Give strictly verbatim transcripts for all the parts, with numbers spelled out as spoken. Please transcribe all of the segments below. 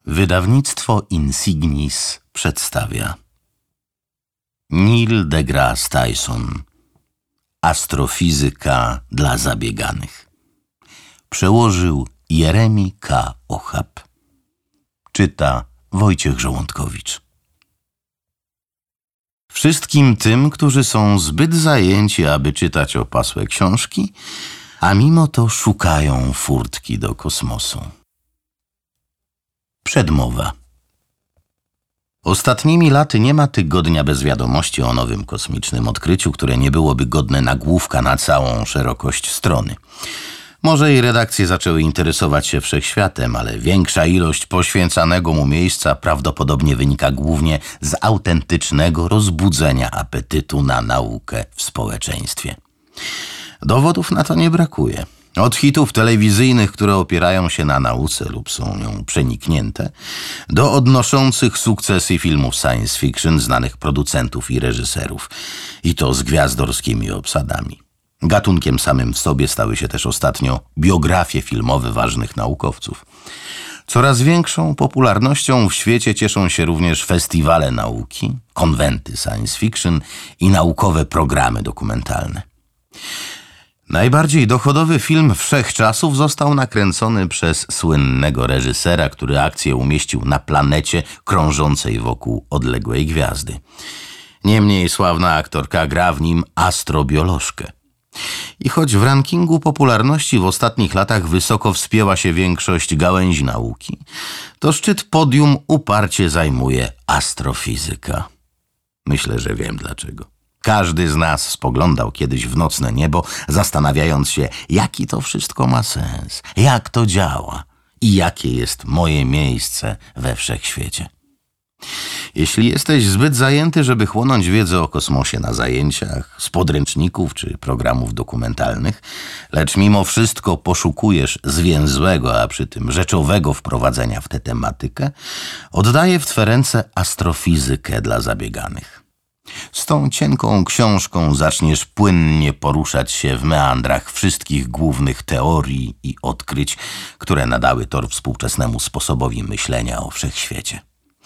Wydawnictwo Insignis przedstawia Neil deGrasse Tyson. Astrofizyka dla zabieganych. Przełożył Jeremi K. Ochab. Czyta Wojciech Żołądkowicz. Wszystkim tym, którzy są zbyt zajęci, aby czytać opasłe książki, a mimo to szukają furtki do kosmosu. Przedmowa. Ostatnimi laty nie ma tygodnia bez wiadomości o nowym kosmicznym odkryciu, które nie byłoby godne nagłówka na całą szerokość strony. Może i redakcje zaczęły interesować się wszechświatem, ale większa ilość poświęcanego mu miejsca prawdopodobnie wynika głównie z autentycznego rozbudzenia apetytu na naukę w społeczeństwie. Dowodów na to nie brakuje. Od hitów telewizyjnych, które opierają się na nauce lub są nią przeniknięte, do odnoszących sukcesy filmów science fiction znanych producentów i reżyserów. I to z gwiazdorskimi obsadami. Gatunkiem samym w sobie stały się też ostatnio biografie filmowe ważnych naukowców. Coraz większą popularnością w świecie cieszą się również festiwale nauki, konwenty science fiction i naukowe programy dokumentalne. Najbardziej dochodowy film wszechczasów został nakręcony przez słynnego reżysera, który akcję umieścił na planecie krążącej wokół odległej gwiazdy. Niemniej sławna aktorka gra w nim astrobiolożkę. I choć w rankingu popularności w ostatnich latach wysoko wspięła się większość gałęzi nauki, to szczyt podium uparcie zajmuje astrofizyka. Myślę, że wiem dlaczego. Każdy z nas spoglądał kiedyś w nocne niebo, zastanawiając się, jaki to wszystko ma sens, jak to działa i jakie jest moje miejsce we wszechświecie. Jeśli jesteś zbyt zajęty, żeby chłonąć wiedzę o kosmosie na zajęciach, z podręczników czy programów dokumentalnych, lecz mimo wszystko poszukujesz zwięzłego, a przy tym rzeczowego wprowadzenia w tę tematykę, oddaję w Twe ręce astrofizykę dla zabieganych. Z tą cienką książką zaczniesz płynnie poruszać się w meandrach wszystkich głównych teorii i odkryć, które nadały tor współczesnemu sposobowi myślenia o wszechświecie.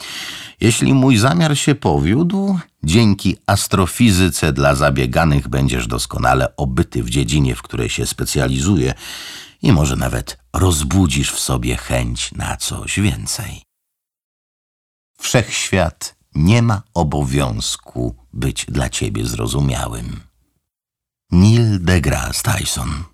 Jeśli mój zamiar się powiódł, dzięki astrofizyce dla zabieganych będziesz doskonale obyty w dziedzinie, w której się specjalizuje i może nawet rozbudzisz w sobie chęć na coś więcej. Wszechświat nie ma obowiązku być dla ciebie zrozumiałym. Neil deGrasse Tyson.